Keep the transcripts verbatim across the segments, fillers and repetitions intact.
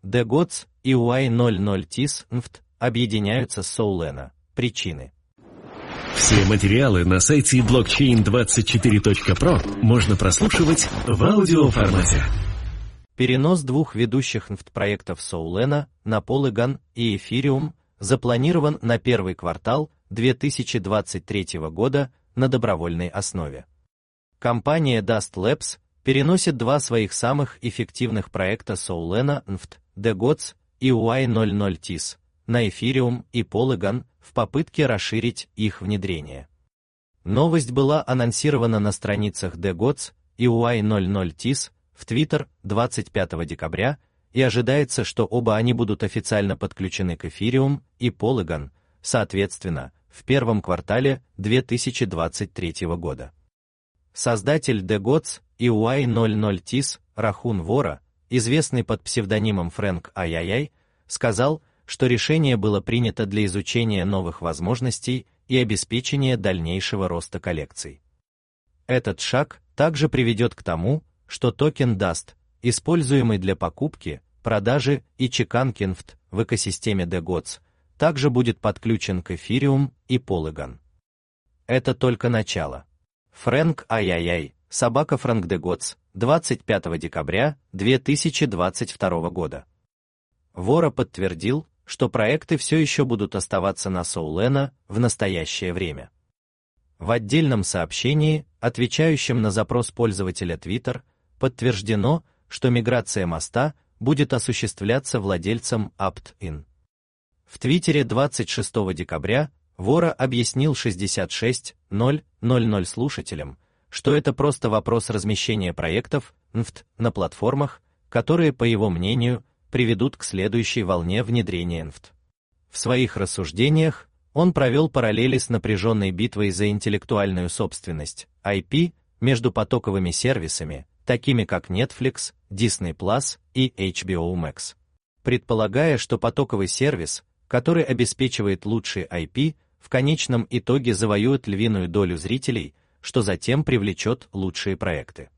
DeGods и ю ай ноль ноль ти эс эн эф ти объединяются с Solana. Причины. Все материалы на сайте блокчейн двадцать четыре точка про можно прослушивать в аудиоформате. Перенос двух ведущих эн эф ти-проектов Solana на Polygon и Ethereum запланирован на первый квартал две тысячи двадцать третьего года на добровольной основе. Компания Dust Labs переносит два своих самых эффективных проекта Solana эн эф ти, DeGods и ю ай ноль ноль ти эс, на Ethereum и Polygon в попытке расширить их внедрение. Новость была анонсирована на страницах DeGods и ю ай ноль ноль ти эс в Twitter двадцать пятого декабря, и ожидается, что оба они будут официально подключены к Ethereum и Polygon, соответственно, в первом квартале две тысячи двадцать третьего года. Создатель DeGods и ю ай ноль ноль ти эс Рахун Вора, известный под псевдонимом Фрэнк Ай-Яй-Яй, сказал, что решение было принято для изучения новых возможностей и обеспечения дальнейшего роста коллекций. Этот шаг также приведет к тому, что токен Dust, используемый для покупки, продажи и чеканки эн эф ти в экосистеме DeGods, также будет подключен к Ethereum и Polygon. Это только начало. Фрэнк Ай-Яй-Яй, собака Фрэнк DeGods, двадцать пятого декабря две тысячи двадцать второго года. Вора подтвердил, что проекты все еще будут оставаться на Solana в настоящее время. В отдельном сообщении, отвечающем на запрос пользователя Twitter, подтверждено, что миграция моста будет осуществляться владельцем Opt-in. В Твиттере двадцать шестого декабря Вора объяснил шестьдесят шесть тысяч слушателям, что это просто вопрос размещения проектов эн эф ти на платформах, которые, по его мнению, приведут к следующей волне внедрения эн эф ти. В своих рассуждениях он провел параллели с напряженной битвой за интеллектуальную собственность, ай пи, между потоковыми сервисами, такими как Netflix, Disney Plus и эйч би о Max. Предполагая, что потоковый сервис, который обеспечивает лучший ай пи, в конечном итоге завоюет львиную долю зрителей, что затем привлечет лучшие проекты.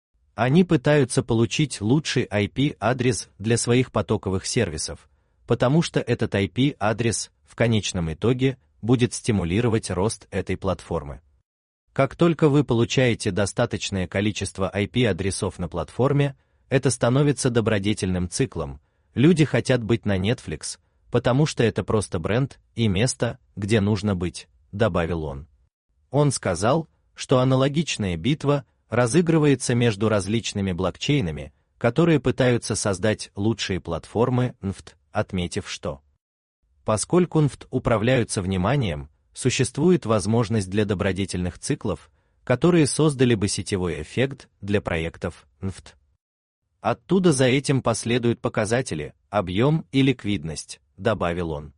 Они пытаются получить лучший ай пи-адрес для своих потоковых сервисов, потому что этот ай пи-адрес в конечном итоге будет стимулировать рост этой платформы. Как только вы получаете достаточное количество ай пи-адресов на платформе, это становится добродетельным циклом. Люди хотят быть на Netflix, потому что это просто бренд и место, где нужно быть, добавил он. Он сказал, что аналогичная битва разыгрывается между различными блокчейнами, которые пытаются создать лучшие платформы эн эф ти, отметив, что поскольку эн эф ти управляются вниманием, существует возможность для добродетельных циклов, которые создали бы сетевой эффект для проектов эн эф ти. Оттуда за этим последуют показатели, объем и ликвидность, добавил он.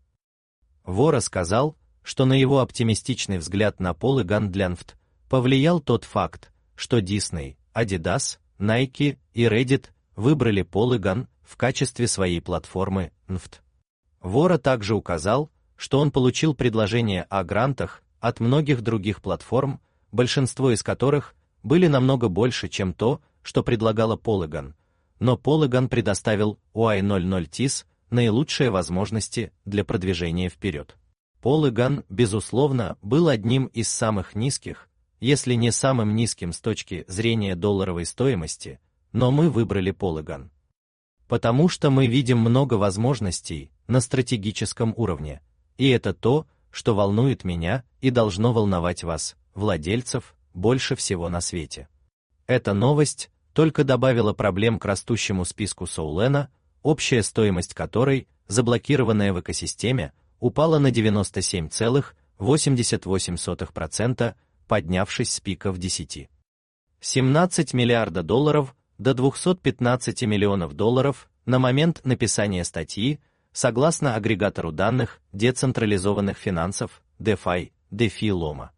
Вора сказал, что на его оптимистичный взгляд на Polygon для эн эф ти повлиял тот факт, что Disney, Adidas, Nike и Reddit выбрали Polygon в качестве своей платформы эн эф ти. Вора также указал, что он получил предложения о грантах от многих других платформ, большинство из которых были намного больше, чем то, что предлагала Polygon, но Polygon предоставил ю ай ноль ноль ти эс наилучшие возможности для продвижения вперед. Polygon, безусловно, был одним из самых низких, если не самым низким с точки зрения долларовой стоимости, но мы выбрали Polygon. Потому что мы видим много возможностей на стратегическом уровне, и это то, что волнует меня и должно волновать вас, владельцев, больше всего на свете. Эта новость только добавила проблем к растущему списку Solana, общая стоимость которой, заблокированная в экосистеме, упала на девяносто семь целых восемьдесят восемь сотых процента, поднявшись с пика в десять. семнадцать миллиардов долларов до двухсот пятнадцати миллионов долларов на момент написания статьи, согласно агрегатору данных децентрализованных финансов DeFi, DeFi Loma.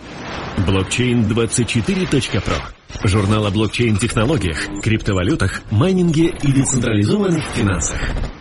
блокчейн двадцать четыре точка про. Журнал о блокчейн-технологиях, криптовалютах, майнинге и децентрализованных финансах.